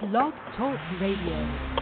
Blog Talk Radio.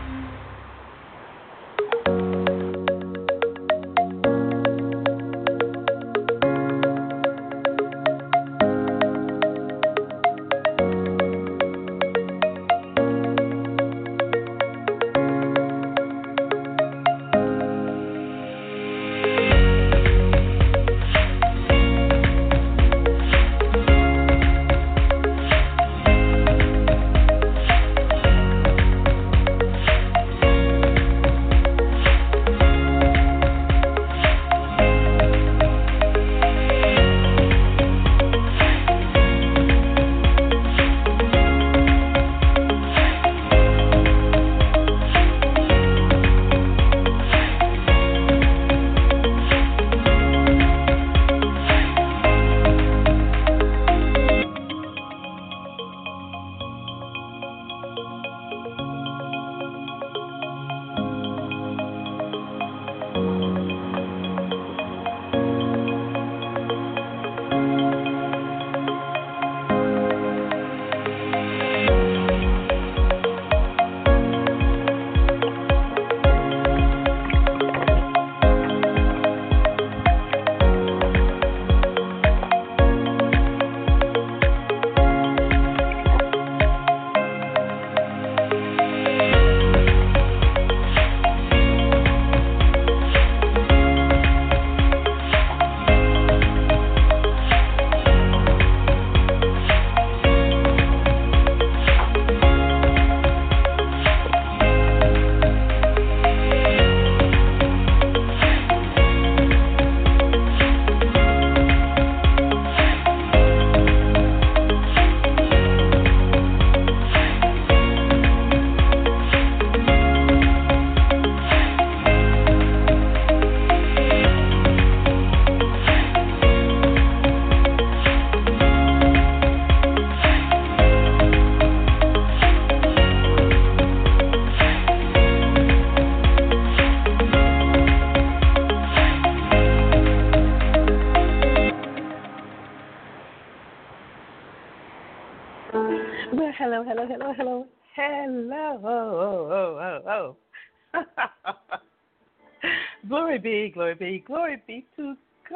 Glory be to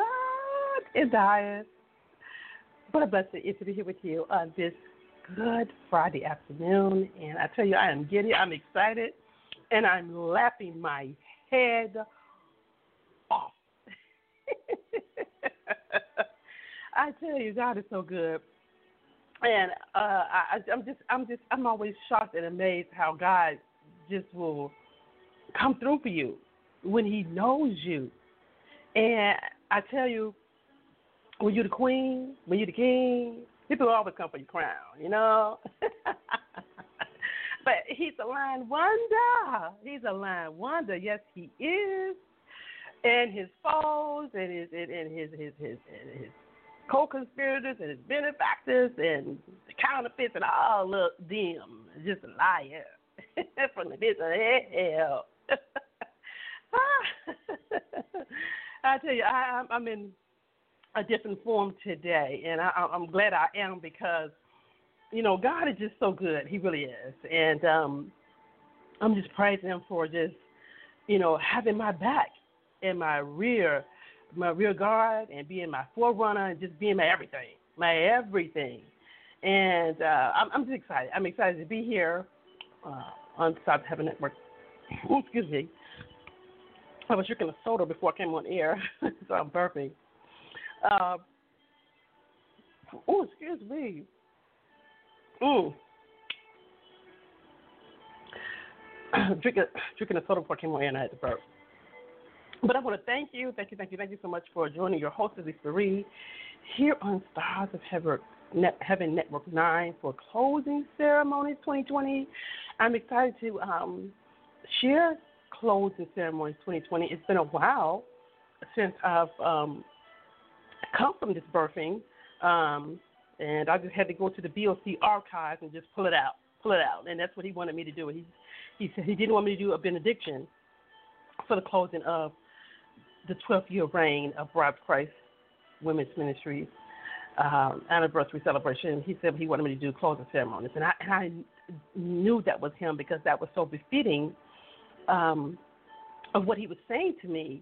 God in the highest. What a blessing it is to be here with you on this good Friday afternoon. And I tell you, I am giddy, I'm excited, and I'm laughing my head off. I tell you, God is so good. And I'm always shocked and amazed how God just will come through for you when He knows you. And I tell you, when you're the queen, when you're the king, people always come for your crown, you know. But He's a line wonder. He's a line wonder. Yes, He is. And His foes and his co-conspirators and His benefactors and the counterfeits and all of them, just a liar from the pits of hell. I tell you, I'm in a different form today, and I'm glad I am because, you know, God is just so good. He really is. And I'm just praising Him for just, you know, having my back and my rear guard and being my forerunner and just being my everything. And I'm just excited. I'm excited to be here on South Heaven Network. Ooh, excuse me. I was drinking a soda before I came on air, so I'm burping. Excuse me. Drinking a soda before I came on air, and I had to burp. But I want to thank you so much for joining your host, Lisa Reed, here on Stars of Heaven Network 9 for Closing Ceremonies 2020. I'm excited to share Closing Ceremonies 2020. It's been a while since I've come from this birthing, and I just had to go to the BOC archives and just pull it out, and that's what he wanted me to do. He said he didn't want me to do a benediction for the closing of the 12th year reign of Bride of Christ Women's Ministries. anniversary celebration. He said he wanted me to do closing ceremonies, and I knew that was him because that was so befitting of what he was saying to me,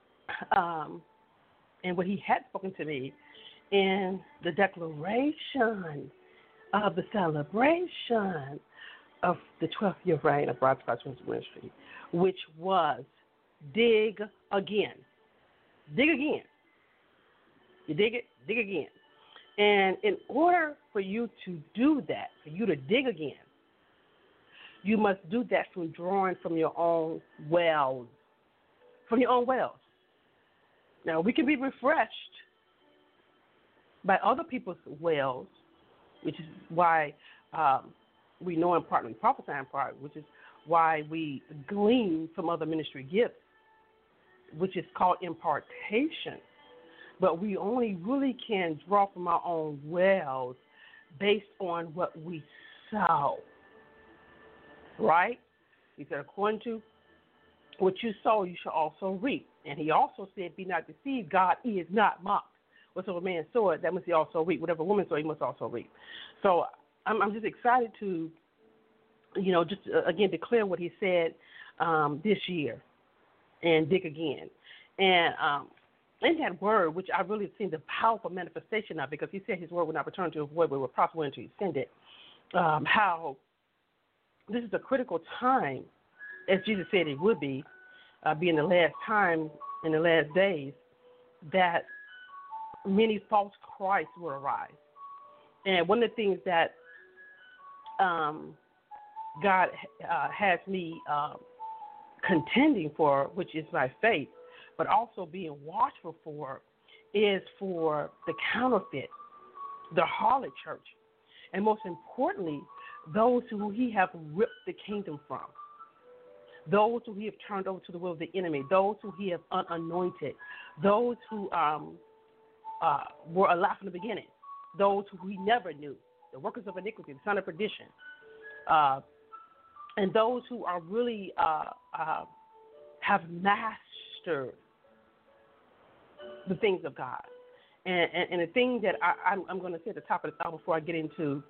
and what he had spoken to me in the declaration of the celebration of the 12th year reign of Bright Sparks Ministry, which was dig again. Dig again. You dig it? Dig again. And in order for you to do that, for you to dig again, you must do that from drawing from your own wells. From your own wells. Now, we can be refreshed by other people's wells, which is why we know in part and we prophesy in part, which is why we glean from other ministry gifts, which is called impartation. But we only really can draw from our own wells based on what we sow. Right? He said, according to what you sow, you shall also reap. And he also said, be not deceived, God is not mocked. Whatsoever man soweth, that must he also reap. Whatever woman sow, he must also reap. So I'm just excited to, just again declare what he said this year and dig again. And in that word, which I really seen the powerful manifestation of, because he said his word would not return to his void, but would prosper until he send it, how this is a critical time, as Jesus said it would be in the last time, in the last days, that many false Christs will arise. And one of the things that God has me contending for, which is my faith, but also being watchful for, is for the counterfeit, the harlot church, and most importantly, those who he have ripped the kingdom from, those who he have turned over to the will of the enemy, those who he have unanointed, those who were alive from the beginning, those who he never knew, the workers of iniquity, the son of perdition, and those who are really have mastered the things of God. And the thing that I'm going to say at the top of the hour before I get into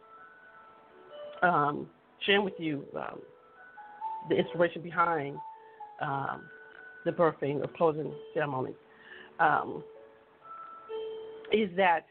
sharing with you the inspiration behind the birthing of closing ceremonies, is that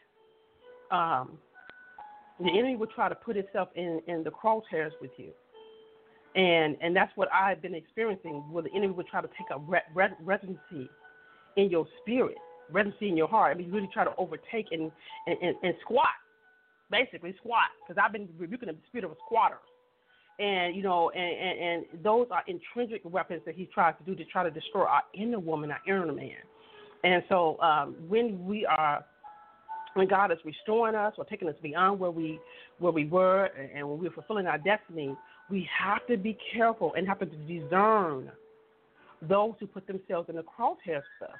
the enemy will try to put itself in the crosshairs with you. And that's what I've been experiencing, where the enemy would try to take a residency in your spirit, residency in your heart. I mean, really try to overtake and squat, basically squat, because I've been rebuking the spirit of squatters. And, and those are intrinsic weapons that he tries to do to try to destroy our inner woman, our inner man. And so when God is restoring us or taking us beyond where we were, and when we're fulfilling our destiny, we have to be careful and have to discern those who put themselves in the crosshairs stuff.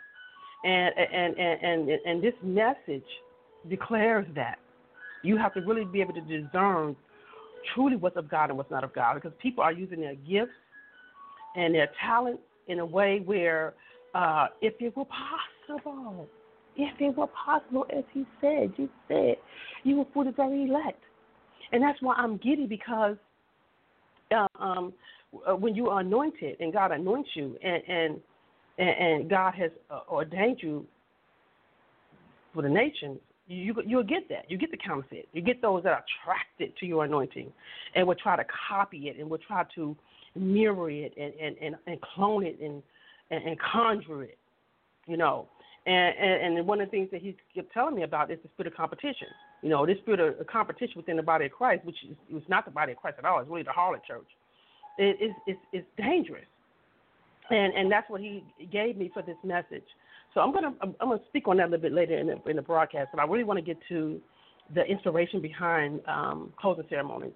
And this message declares that you have to really be able to discern truly what's of God and what's not of God, because people are using their gifts and their talents in a way where if it were possible, as he said, Jesus said, you will fool the very elect. And that's why I'm giddy, because when you are anointed and God anoints you and God has ordained you for the nations, you'll get that. You get the counterfeit. You get those that are attracted to your anointing and will try to copy it and will try to mirror it and clone it and conjure it, And one of the things that he kept telling me about is the spirit of competition. This spirit of competition within the body of Christ, which is not the body of Christ at all. It's really the harlot church. It's dangerous. And that's what he gave me for this message. So I'm gonna speak on that a little bit later in the broadcast, but I really want to get to the inspiration behind closing ceremonies.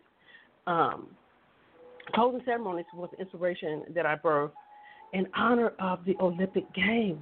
Closing ceremonies was the inspiration that I birthed in honor of the Olympic Games.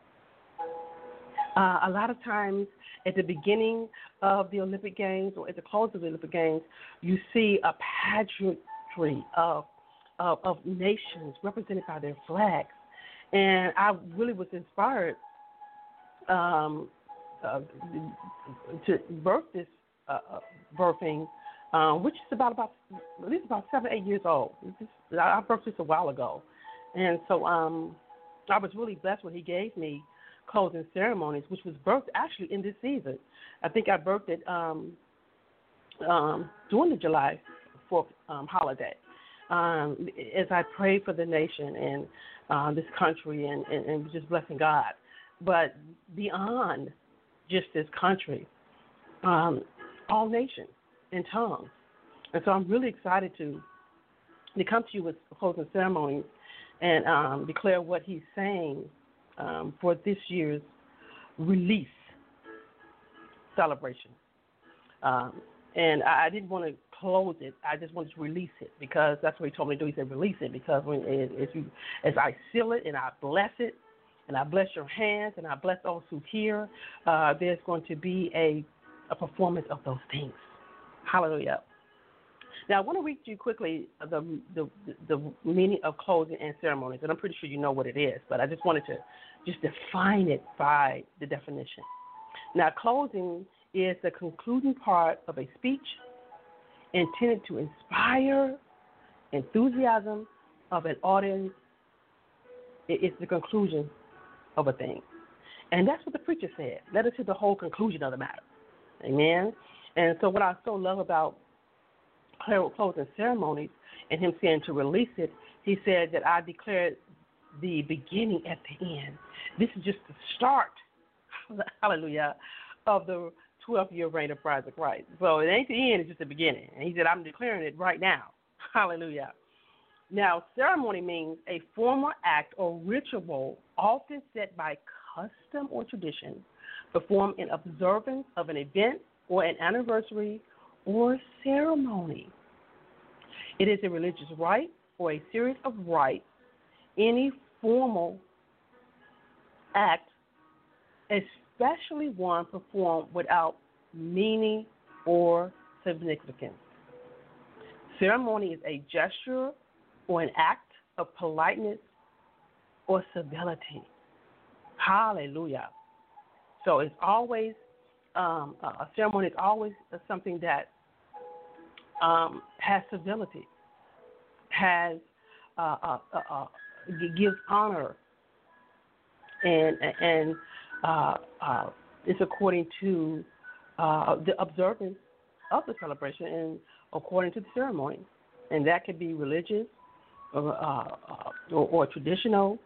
A lot of times at the beginning of the Olympic Games or at the close of the Olympic Games, you see a pageantry of nations represented by their flags. And I really was inspired uh, to birth this birthing, which is about at least about 7-8 years old. I birthed this a while ago, and so I was really blessed when he gave me closing ceremonies, which was birthed actually in this season. I think I birthed it during the July 4th holiday. As I prayed for the nation and this country and just blessing God. But beyond just this country, all nations and tongues. And so I'm really excited to come to you with closing ceremonies and declare what he's saying for this year's release celebration. And I didn't want to close it. I just wanted to release it because that's what he told me to do. He said release it because as I seal it and I bless it and I bless your hands and I bless those who hear, there's going to be a performance of those things. Hallelujah. Now, I want to read to you quickly the meaning of closing and ceremonies, and I'm pretty sure you know what it is, but I just wanted to just define it by the definition. Now, closing is the concluding part of a speech intended to inspire enthusiasm of an audience. It's the conclusion of a thing. And that's what the preacher said. Let us hear the whole conclusion of the matter. Amen? And so what I so love about closing ceremonies and him saying to release it, he said that I declared the beginning at the end. This is just the start, hallelujah, of the 12-year reign of Bride of Christ. So it ain't the end, it's just the beginning. And he said, I'm declaring it right now. Hallelujah. Now, ceremony means a formal act or ritual often set by custom or tradition, performed in observance of an event or an anniversary or ceremony. It is a religious rite or a series of rites, any formal act, especially one performed without meaning or significance. Ceremony is a gesture or an act of politeness or civility. Hallelujah. So it's always, a ceremony is always something that has civility, has gives honor, and is according to the observance of the celebration and according to the ceremony, and that could be religious or traditional,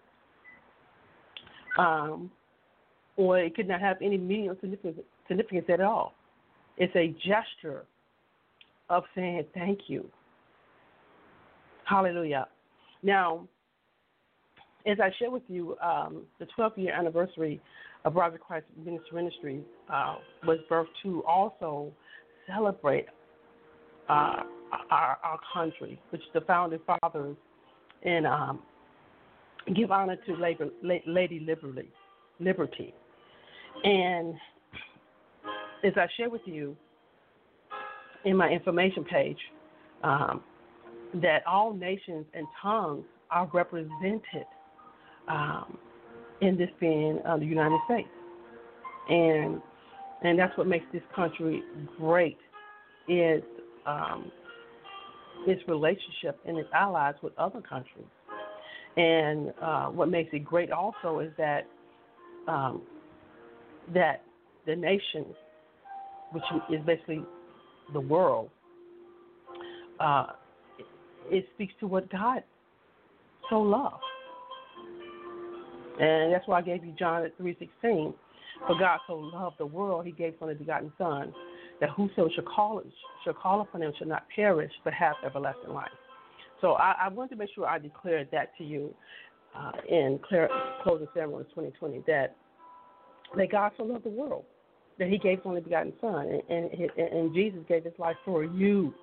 or it could not have any meaning or significance at all. It's a gesture of saying thank you. Hallelujah. Now, as I shared with you, the 12th-year anniversary of Bride of Christ Ministries was birthed to also celebrate our country, which the founding fathers, and give honor to Lady Liberty. And as I shared with you in my information page, that all nations and tongues are represented in this being the United States. And that's what makes this country great, is its relationship and its allies with other countries. And what makes it great also is that that the nation, which is basically the world, it speaks to what God so loved. And that's why I gave you John 3:16. For God so loved the world, he gave his only begotten Son, that whosoever shall call upon him shall not perish, but have everlasting life. So I wanted to make sure I declared that to you in closing ceremony 2020, that God so loved the world, that he gave his only begotten Son, and Jesus gave his life for you.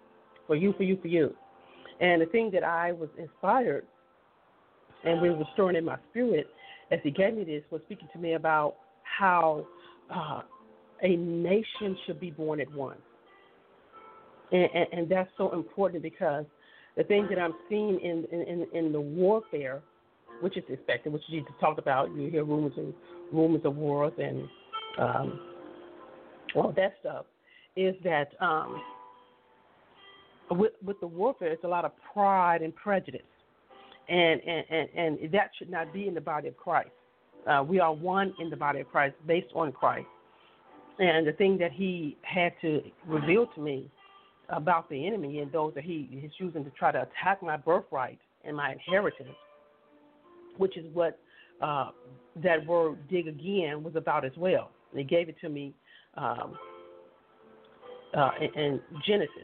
And the thing that I was inspired and was restoring in my spirit as he gave me this was speaking to me about how a nation should be born at once. And that's so important, because the thing that I'm seeing in the warfare, which is expected, which Jesus talked about, you hear rumors of wars and Well, that stuff is that with the warfare, it's a lot of pride and prejudice, and that should not be in the body of Christ. We are one in the body of Christ, based on Christ. And the thing that he had to reveal to me about the enemy and those that he's using to try to attack my birthright and my inheritance, which is what that word "dig again" was about as well. And he gave it to me in Genesis,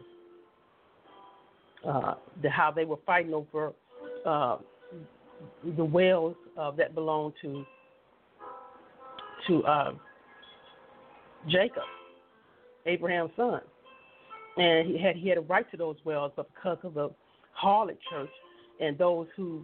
how they were fighting over the wells that belonged to Jacob, Abraham's son, and he had a right to those wells, but because of the harlot church and those who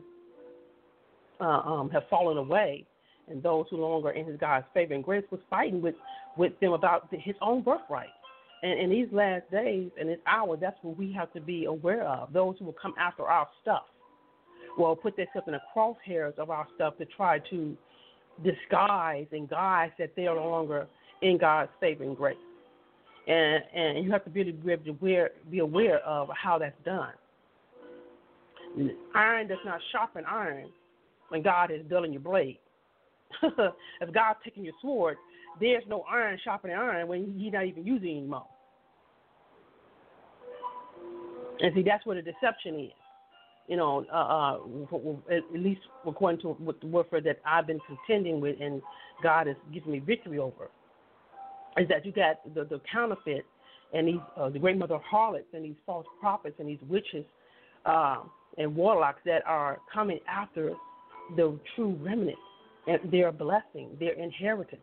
have fallen away, and those who no longer in his God's favor and grace, was fighting with them about his own birthright. And in these last days, in this hour, that's what we have to be aware of. Those who will come after our stuff will put themselves in the crosshairs of our stuff to try to disguise and guise that they are no longer in God's favor and grace. And you have to be aware of how that's done. Iron does not sharpen iron when God is dulling your blade. If God's taking your sword, there's no iron sharpening iron when he's not even using it anymore. And see, that's what a deception is. You know, at least according to what the warfare that I've been contending with and God has given me victory over, is that you got the counterfeit and these the great mother harlots and these false prophets and these witches and warlocks that are coming after the true remnant and their blessing, their inheritance.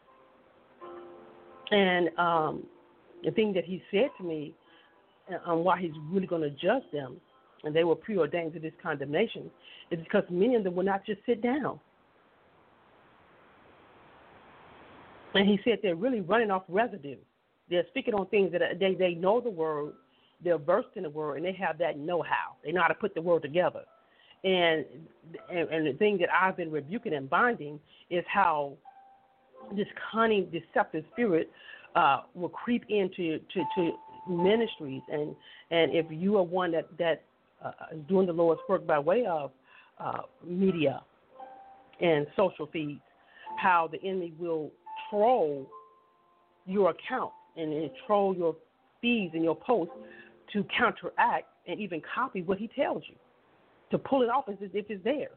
And the thing that he said to me on why he's really going to judge them, and they were preordained to this condemnation, is because many of them will not just sit down. And he said they're really running off residue. They're speaking on things that they know the word, they're versed in the word, and they have that know-how. They know how to put the word together. And the thing that I've been rebuking and binding is how this cunning, deceptive spirit will creep into to ministries. And if you are one that is doing the Lord's work by way of media and social feeds, how the enemy will troll your account and troll your feeds and your posts to counteract and even copy what he tells you, to pull it off as if it's there.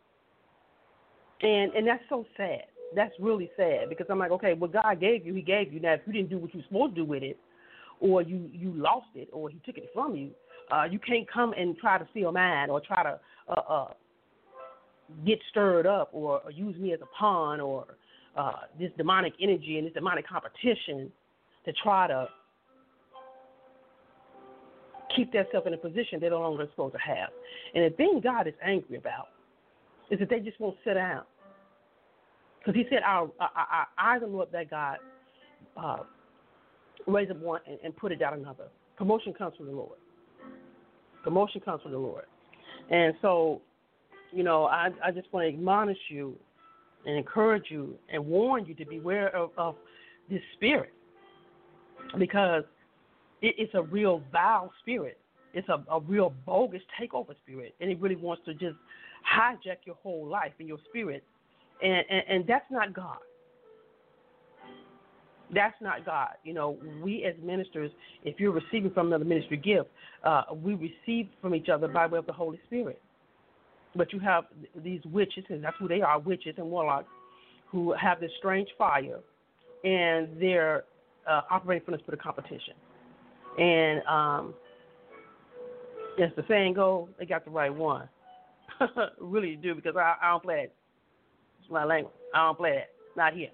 And that's so sad. That's really sad, because I'm like, okay, what God gave you, he gave you. Now, if you didn't do what you were supposed to do with it, or you lost it, or he took it from you, you can't come and try to steal mine or try to get stirred up or use me as a pawn or this demonic energy and this demonic competition to try to keep themselves in a position they're no longer supposed to have. And the thing God is angry about is that they just won't sit down. Because he said, our eyes on what that God raise up one and put it down another. Promotion comes from the Lord. Promotion comes from the Lord. And so, you know, I just want to admonish you and encourage you and warn you to beware of this spirit, because it's a real vile spirit. It's a real bogus takeover spirit, and it really wants to just hijack your whole life and your spirit, and that's not God. That's not God. You know, we as ministers, if you're receiving from another ministry gift, we receive from each other by way of the Holy Spirit. But you have these witches, and that's who they are, witches and warlocks, who have this strange fire, and they're operating from the spirit of competition. And as the saying goes, they got the right one. Really do, because I don't play it. It's my language. I don't play it. Not here.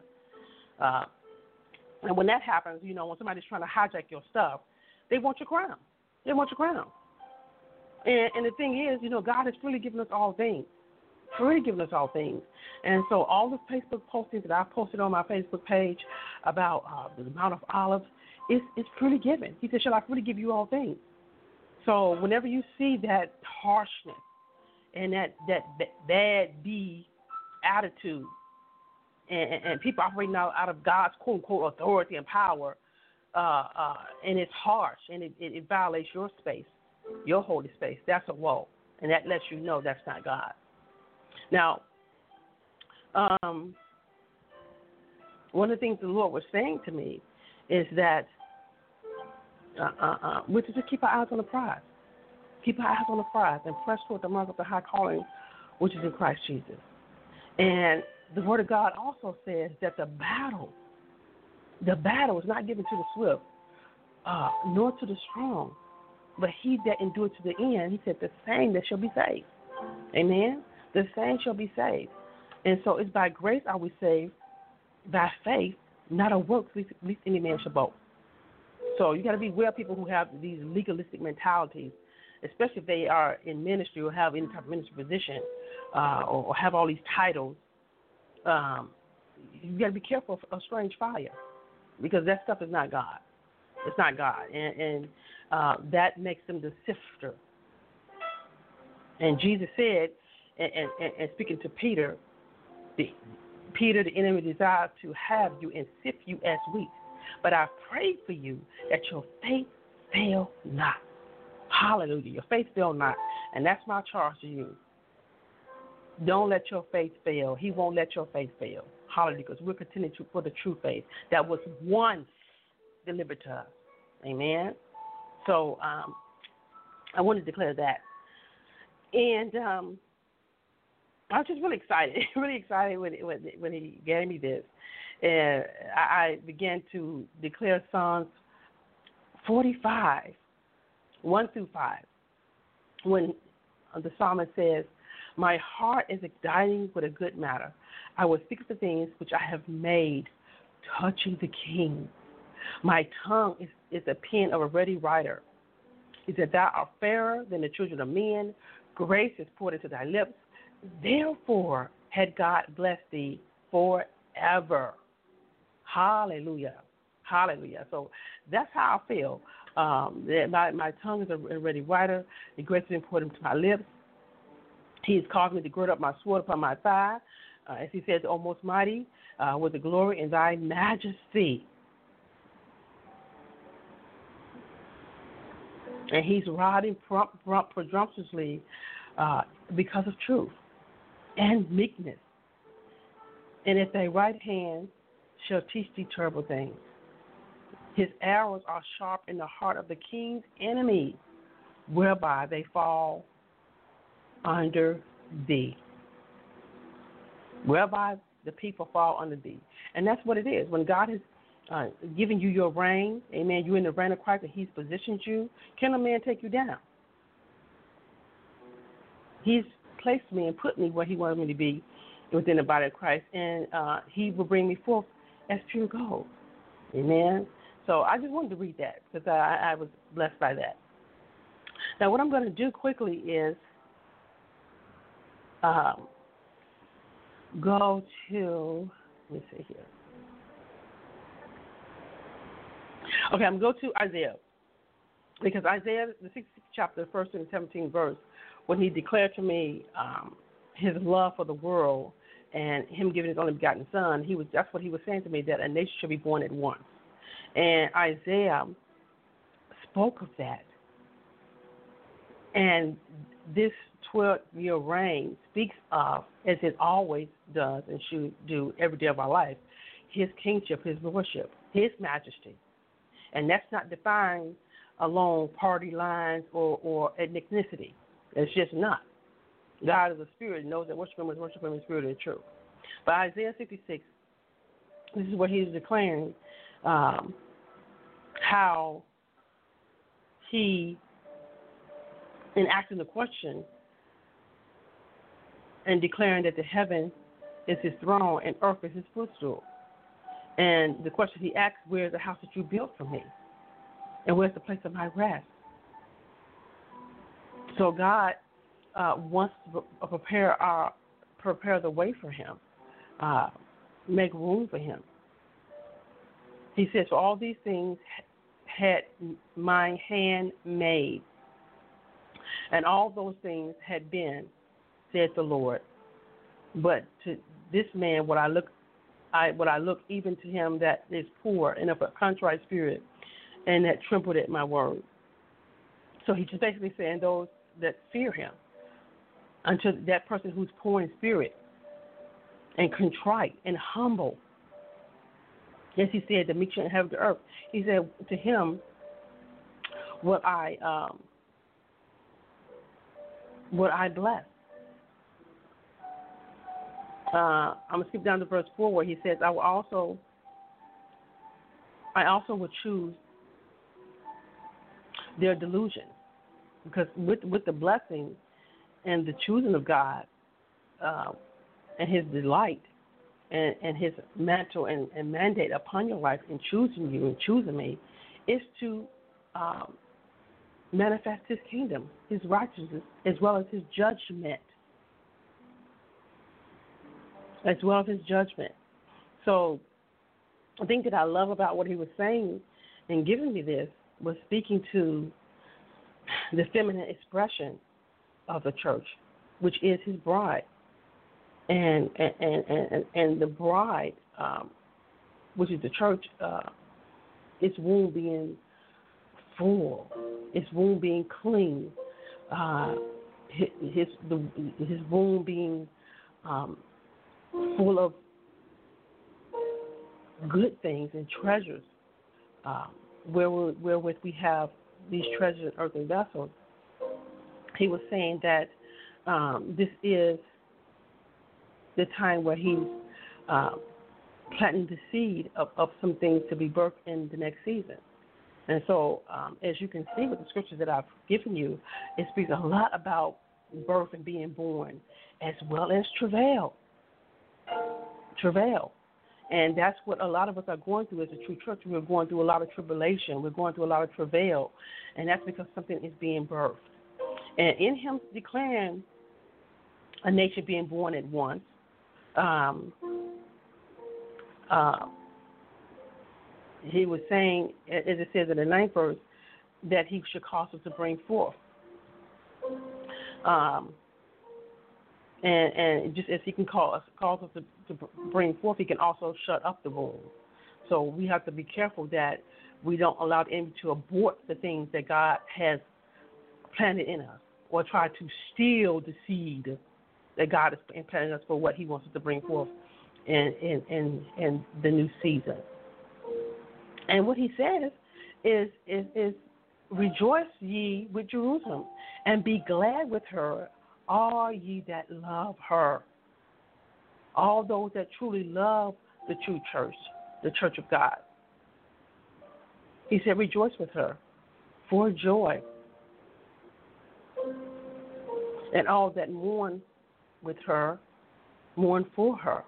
And when that happens, you know, when somebody's trying to hijack your stuff, they want your crown. They want your crown. And the thing is, you know, God has freely given us all things. Freely given us all things. And so all the Facebook postings that I posted on my Facebook page about the amount of olives, it's freely given. He said, shall I freely give you all things? So whenever you see that harshness and that bad B attitude and people operating out of God's quote-unquote authority and power, and it's harsh, and it violates your space, your holy space. That's a woe, and that lets you know that's not God. Now, one of the things the Lord was saying to me is that we're to just keep our eyes on the prize. Keep our eyes on the prize and press toward the mark of the high calling, which is in Christ Jesus. And the Word of God also says that the battle is not given to the swift, nor to the strong, but he that endured to the end. He said, the same that shall be saved. Amen? The same shall be saved. And so it's by grace are we saved, by faith, not of works, least any man shall boast. So you got to be aware of people who have these legalistic mentalities, especially if they are in ministry or have any type of ministry position, or have all these titles. You got to be careful of strange fire, because that stuff is not God. It's not God, and that makes them the sifter. And Jesus said, and speaking to Peter, the enemy desires to have you and sift you as wheat. But I pray for you that your faith fail not. Hallelujah. Your faith fail not. And that's my charge to you. Don't let your faith fail. He won't let your faith fail. Hallelujah. Because we're continuing for the true faith that was once delivered to us. Amen. So I want to declare that. And I was just really excited, when he gave me this. And I began to declare Psalms 45, 1 through 5, when the psalmist says, my heart is exciting with a good matter. I will speak of the things which I have made, touching the King. My tongue is the pen of a ready writer. He said, thou art fairer than the children of men. Grace is poured into thy lips. Therefore had God blessed thee forever. Hallelujah. Hallelujah. So that's how I feel. My tongue is a ready writer. The grace is poured into my lips. He has caused me to gird up my sword upon my thigh. As he says, O most mighty, with the glory in thy majesty. And he's riding presumptuously because of truth and meekness. And if thy right hand shall teach thee terrible things. His arrows are sharp in the heart of the king's enemy, whereby they fall under thee. Whereby the people fall under thee. And that's what it is. When God has given you your reign, amen, you're in the reign of Christ and he's positioned you, can a man take you down? He's placed me and put me where he wanted me to be within the body of Christ, and he will bring me forth as pure gold. Amen. So I just wanted to read that because I was blessed by that. Now what I'm going to do quickly is go to, let me see here. Okay, I'm going to go to Isaiah, because Isaiah, the 16th chapter, 1st and 17th verse, when he declared to me his love for the world and him giving his only begotten son, that's what he was saying to me, that a nation should be born at once. And Isaiah spoke of that. And this 12-year reign speaks of, as it always does and should do every day of our life, his kingship, his lordship, his majesty. And that's not defined along party lines or ethnicity. It's just not. God is a spirit and knows that worship him in spirit and truth. But Isaiah 66, this is what he's declaring, how he, in asking the question and declaring that the heaven is his throne and earth is his footstool. And the question he asks, where's the house that you built for me? And where's the place of my rest? So God wants to prepare the way for him, make room for him. He says, for all these things had my hand made, and all those things had been, said the Lord. But to this man would I look I look even to him that is poor and of a contrite spirit, and that trembled at my word. So he's just basically saying those that fear him, unto that person who's poor in spirit and contrite and humble. Yes, he said, the meek shall inherit the earth. He said to him, what I bless. I'm going to skip down to verse 4 where he says, I also will choose their delusion. Because with the blessing and the choosing of God and his delight and his mantle and mandate upon your life in choosing you and choosing me is to manifest his kingdom, his righteousness, as well as his judgment. So the thing that I love about what he was saying and giving me this was speaking to the feminine expression of the church, which is his bride. And the bride, which is the church, its womb being full, its womb being clean, his womb being full of good things and treasures, wherewith we have these treasures in earthen vessels. He was saying that this is the time where he's planting the seed of some things to be birthed in the next season. And so, as you can see with the scriptures that I've given you, it speaks a lot about birth and being born, as well as travail. And that's what a lot of us are going through as a true church. We're going through a lot of tribulation. We're going through a lot of travail. And that's because something is being birthed. And in him declaring a nation being born at once, he was saying, as it says in the 9th verse, that he should cause us to bring forth. And just as he can cause us to bring forth, he can also shut up the womb. So we have to be careful that we don't allow the enemy to abort the things that God has planted in us, or try to steal the seed that God has planted in us for what he wants us to bring forth in the new season. And what he says is rejoice ye with Jerusalem, and be glad with her, all ye that love her. All those that truly love the true church, the church of God. He said, rejoice with her for joy. And all that mourn with her, mourn for her.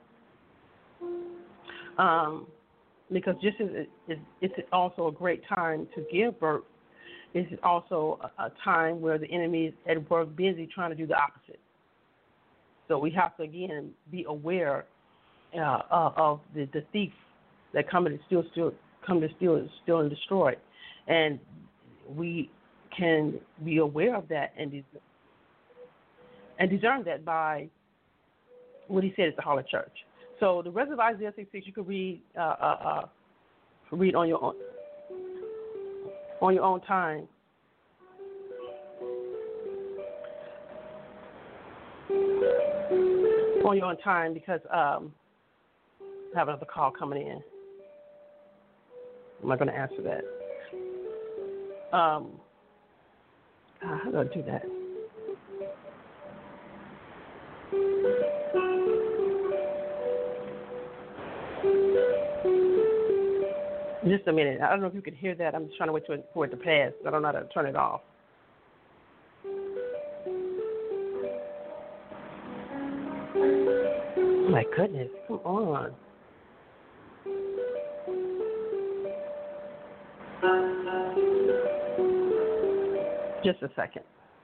Because just as it's also a great time to give birth, it's also a time where the enemy is at work busy trying to do the opposite. So we have to, again, be aware of the thief that come to steal, and destroy. And we can be aware of that and discern that by what he said at the Hall of Church. So the rest of Isaiah 66 you can read on your own time. On your own time, because I have another call coming in. I'm not going to answer that. How do I do that? Just a minute. I don't know if you can hear that. I'm just trying to wait for it to pass. I don't know how to turn it off. Oh my goodness, come on. Just a second.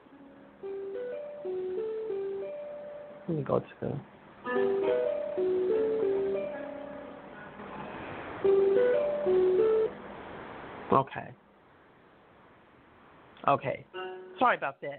Let me go to the... Okay. Sorry about that.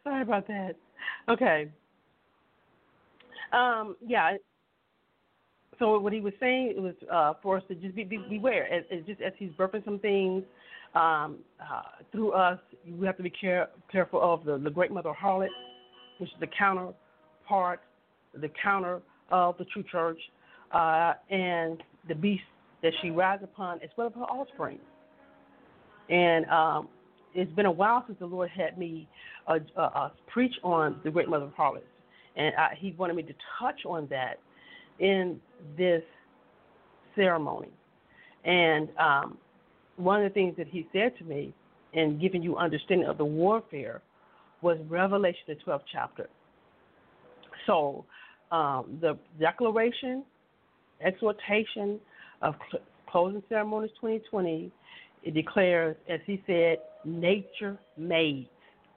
Okay. Yeah. So what he was saying it was for us to just beware, just as he's birthing some things through us. We have to be careful of the great mother harlot, which is the counterpart, the counter of the true church, and the beast that she rides upon, as well as her offspring. And it's been a while since the Lord had me preach on the great mother of harlots, and he wanted me to touch on that in this ceremony. And one of the things that he said to me in giving you understanding of the warfare was Revelation, the 12th chapter. So the declaration, exhortation of closing ceremonies 2020, it declares, as he said, nature made,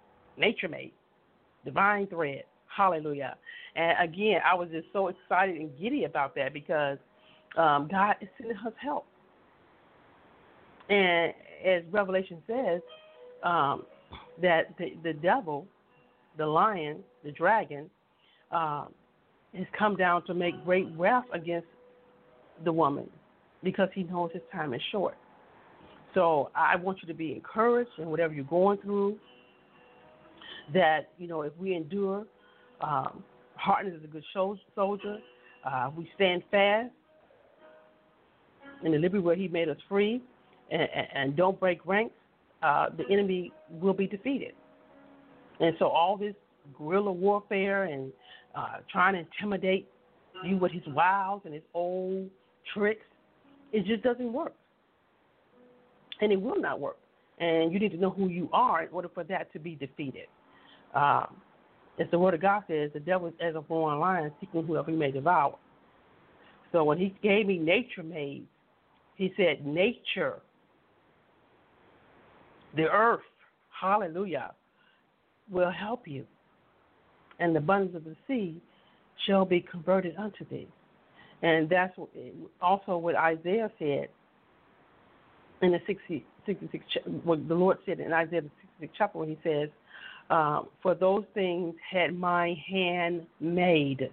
divine thread. Hallelujah. And again, I was just so excited and giddy about that because God is sending us help. And as Revelation says, that the devil, the lion, the dragon, has come down to make great wrath against the woman because he knows his time is short. So I want you to be encouraged in whatever you're going through, that, if we endure, hardness is a good soldier. We stand fast in the liberty where he made us free and don't break ranks, the enemy will be defeated. And so all this guerrilla warfare and trying to intimidate you with his wiles and his old tricks, it just doesn't work. And it will not work. And you need to know who you are in order for that to be defeated. As the Word of God says, the devil is as a roaring lion seeking whoever he may devour. So when he gave me nature made, he said nature, the earth, hallelujah, will help you. And the abundance of the sea shall be converted unto thee. And that's also what Isaiah said in the 66, what the Lord said in Isaiah the 66th chapter, when he says, for those things had my hand made.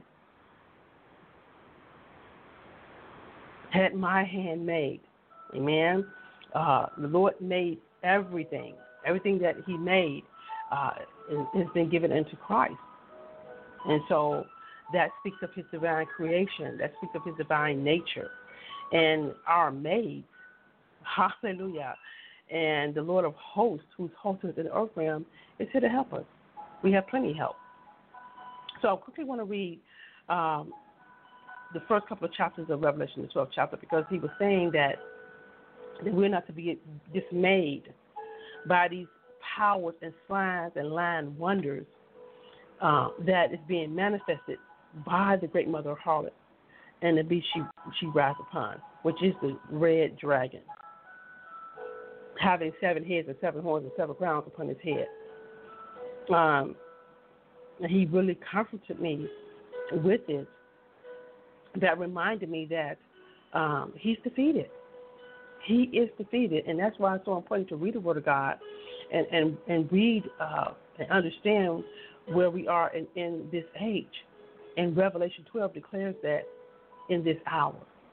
Had my hand made. Amen. The Lord made everything. Everything that he made has been given into Christ. And so that speaks of his divine creation. That speaks of his divine nature. And our made, hallelujah, and the Lord of hosts, who's hosted in the earth realm, is here to help us. We have plenty of help. So I quickly want to read the first couple of chapters of Revelation, the 12th chapter, because he was saying that we're not to be dismayed by these powers and signs and lying wonders that is being manifested by the great mother harlot and the beast she rides upon, which is the red dragon, having 7 heads and 7 horns and 7 crowns upon his head. And he really comforted me with this. That reminded me that he's defeated. He is defeated, and that's why it's so important to read the Word of God and read and understand where we are in this age. And Revelation 12 declares that in this hour.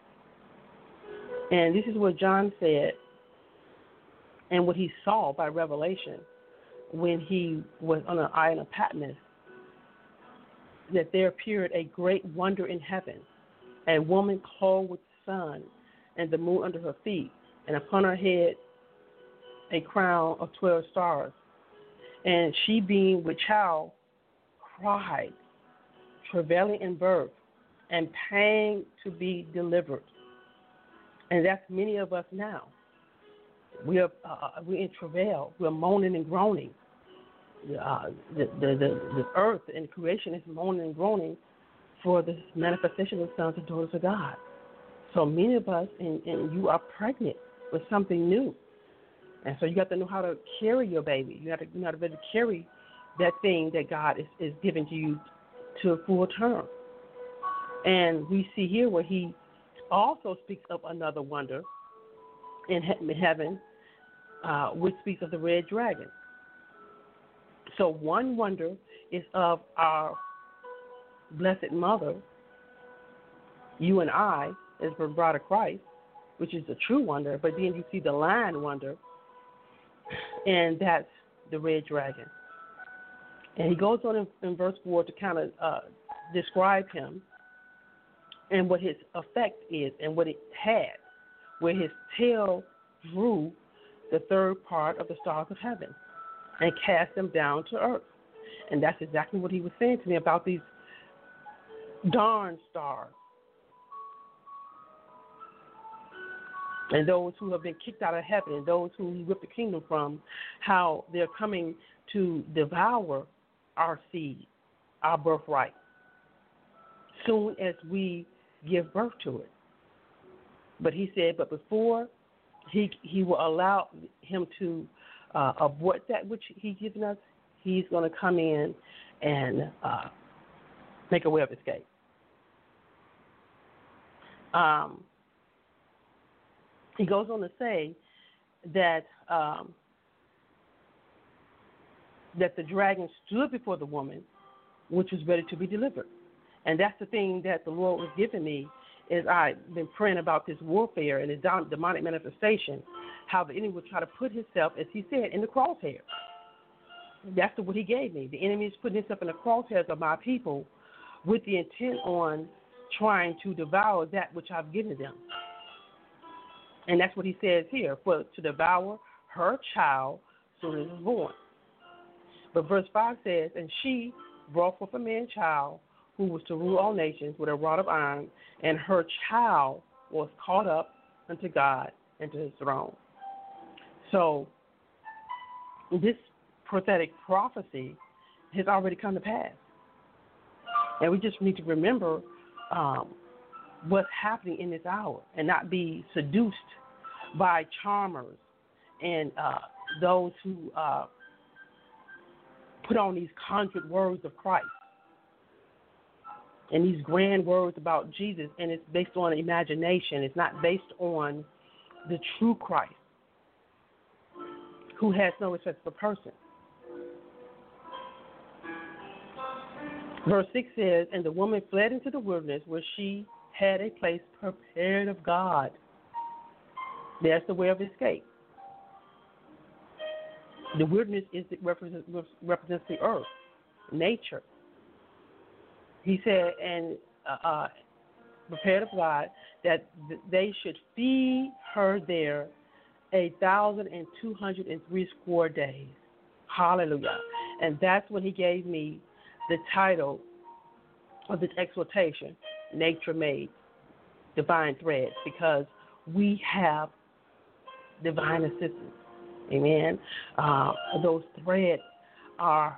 And this is what John said and what he saw by revelation when he was on an island of Patmos, that there appeared a great wonder in heaven, a woman clothed with the sun and the moon under her feet, and upon her head a crown of 12 stars. And she, being with child, cried, travailing in birth, and paying to be delivered. And that's many of us now. We're in travail. We're moaning and groaning. The earth and creation is moaning and groaning for the manifestation of the sons and daughters of God. So many of us, and you are pregnant with something new. And so you got to know how to carry your baby. You got to know how to carry that thing that God is giving to you to a full term. And we see here where he also speaks of another wonder in heaven, which speaks of the red dragon. So one wonder is of our Blessed Mother, You and I, as the bride of Christ, which is the true wonder, but then you see the lion wonder, and that's the red dragon. And he goes on in verse 4 to kind of describe him and what his effect is and what it had, where his tail drew the third part of the stars of heaven and cast them down to earth. And that's exactly what he was saying to me about these darn stars. And those who have been kicked out of heaven and those who he ripped the kingdom from, how they're coming to devour our seed, our birthright, soon as we give birth to it. But he said, but before he will allow him to abort that which he's given us, he's going to come in and make a way of escape. He goes on to say that that the dragon stood before the woman, which was ready to be delivered. And that's the thing that the Lord was giving me as I've been praying about this warfare and this demonic manifestation, how the enemy would try to put himself, as he said, in the crosshairs. That's what he gave me. The enemy is putting himself in the crosshairs of my people with the intent on trying to devour that which I've given them. And that's what he says here, for to devour her child soon as it is born. But verse 5 says, and she brought forth a man child who was to rule all nations with a rod of iron, and her child was caught up unto God and to his throne. So this prophetic prophecy has already come to pass. And we just need to remember what's happening in this hour and not be seduced by charmers and those who put on these conjured words of Christ and these grand words about Jesus, and it's based on imagination. It's not based on the true Christ, who has no respect for person. Verse 6 says, and the woman fled into the wilderness where she had a place prepared of God. There's the way of escape. The wilderness represents the earth, nature. He said, and prepared of God, that they should feed her there 1,260 days. Hallelujah. And that's when he gave me the title of this exhortation, Nature Made, Divine Threads, because we have divine assistance. Amen. Those threads are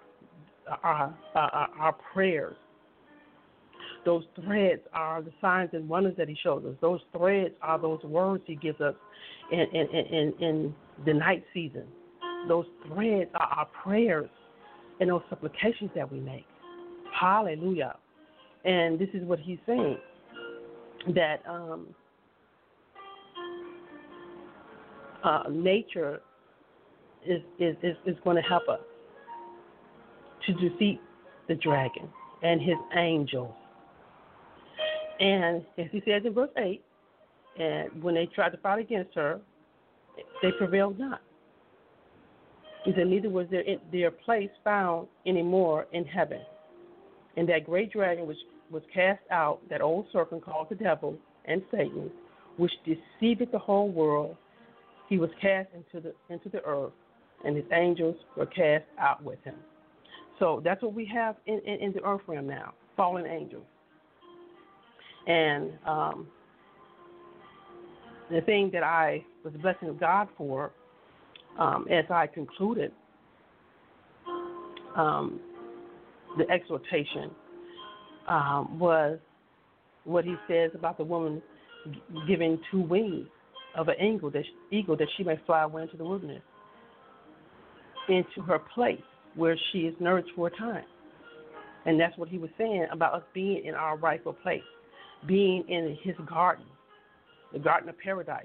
our prayers. Those threads are the signs and wonders that he shows us. Those threads are those words he gives us in the night season. Those threads are our prayers and those supplications that we make. Hallelujah. And this is what he's saying, that nature is going to help us to defeat the dragon and his angels. And as he says in verse 8, and when they tried to fight against her, they prevailed not. He said, neither was their place found anymore in heaven. And that great dragon which was cast out, that old serpent called the devil and Satan, which deceived the whole world, he was cast into the earth, and his angels were cast out with him. So that's what we have in the earth realm now, fallen angels. And the thing that I was a blessing of God for, as I concluded the exhortation, was what he says about the woman giving 2 wings of an eagle that she may fly away into the wilderness, into her place where she is nourished for a time. And that's what he was saying about us being in our rightful place, being in his garden, the Garden of Paradise,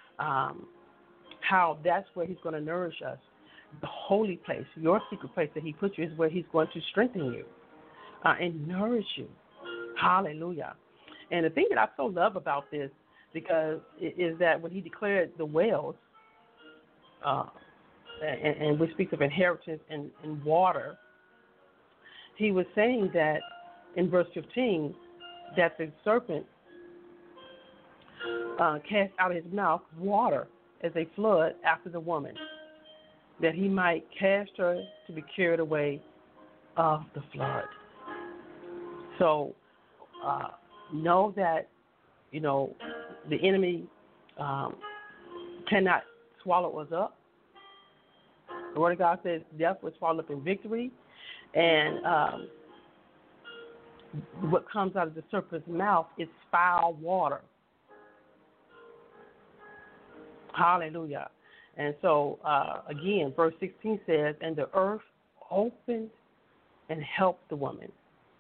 how that's where he's going to nourish us. The holy place, your secret place that he puts you, is where he's going to strengthen you and nourish you. Hallelujah. And the thing that I so love about this is that when he declared the wells, and which speaks of inheritance and water, he was saying that in verse 15 that the serpent cast out of his mouth water as a flood after the woman, that he might cast her to be carried away of the flood. So know that, the enemy cannot swallow us up. The Word of God says death was swallowed up in victory. And what comes out of the serpent's mouth is foul water. Hallelujah. And so, again, verse 16 says, and the earth opened and helped the woman.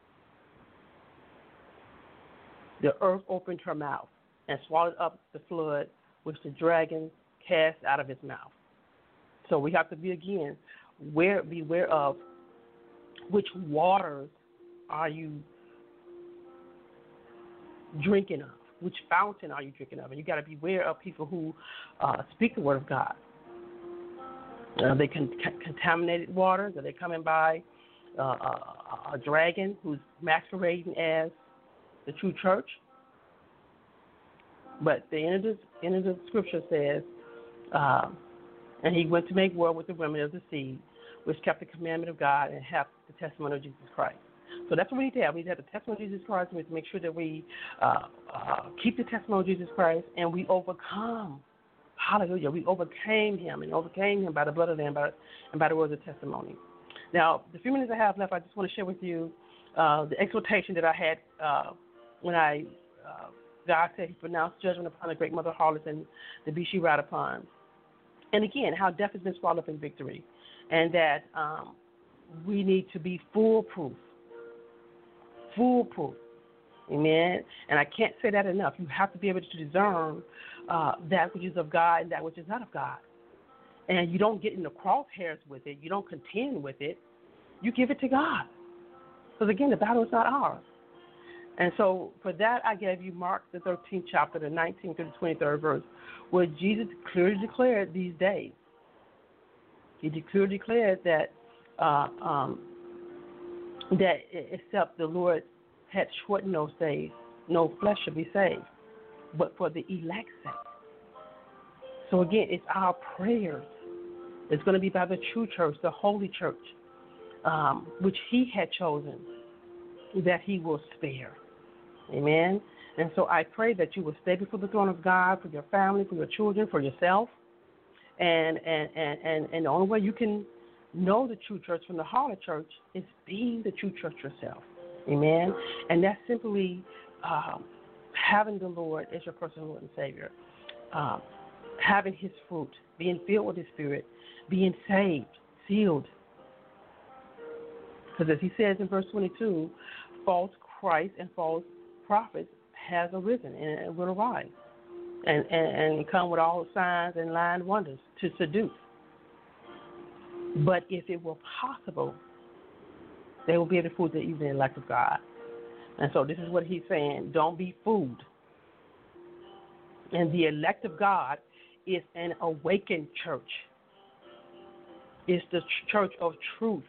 The earth opened her mouth and swallowed up the flood which the dragon cast out of his mouth. So we have to be, again, beware of which waters are you drinking of, which fountain are you drinking of. And you got to beware of people who speak the word of God. They contaminated waters. Are they coming by a dragon who's masquerading as the true church? But the end of the scripture says, and he went to make war with the women of the seed, which kept the commandment of God and have the testimony of Jesus Christ. So that's what we need to have. We need to have the testimony of Jesus Christ. We need to make sure that we keep the testimony of Jesus Christ, and we overcome. Hallelujah. We overcame him by the blood of the Lamb and by the words of testimony. Now, the few minutes I have left, I just want to share with you the exhortation that I had when God said he pronounced judgment upon the great mother harlot and the beast she ride upon. And again, how death has been swallowed up in victory, and that we need to be foolproof. Foolproof. Amen. And I can't say that enough. You have to be able to discern that which is of God and that which is not of God. And you don't get in the crosshairs with it. You don't contend with it. You give it to God. Because, again, the battle is not ours. And so for that, I gave you Mark, the 13th chapter, the 19th to the 23rd verse, where Jesus clearly declared these days. He clearly declared that that except the Lord had shortened those days, no flesh should be saved, but for the elect's sake. So again, it's our prayers. It's going to be by the true church, the holy church, which he had chosen, that he will spare. Amen. And so I pray that you will stay before the throne of God for your family, for your children, for yourself. And the only way you can know the true church from the harlot church is being the true church yourself. Amen. And that's simply having the Lord as your personal Lord and Savior, having his fruit, being filled with his Spirit, being saved, sealed. Because as he says in verse 22, false Christ and false prophets has arisen and will arise and come with all signs and lying wonders to seduce. But if it were possible, they will be able to fool even the elect of God. And so this is what he's saying. Don't be fooled. And the elect of God is an awakened church. It's the church of truth.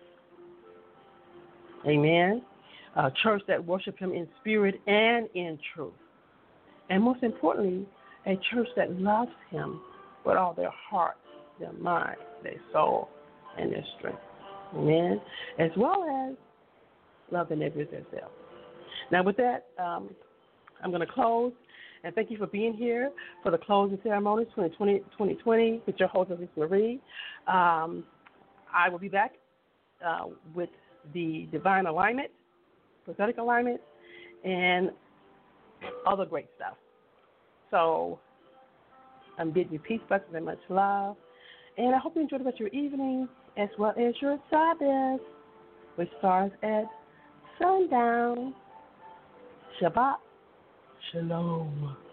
Amen. A church that worships him in spirit and in truth. And most importantly, a church that loves him with all their heart, their mind, their soul, and their strength. Amen. As well as love the neighbors themselves. Now with that, I'm going to close. And thank you for being here for the closing ceremony 2020 with your host, Miss Marie. I will be back with the divine alignment, prophetic alignment, and other great stuff. So I'm bidding you peace, blessings, and much love. And I hope you enjoyed about your evening as well as your Sabbath, which starts at sundown. Shabbat Shalom.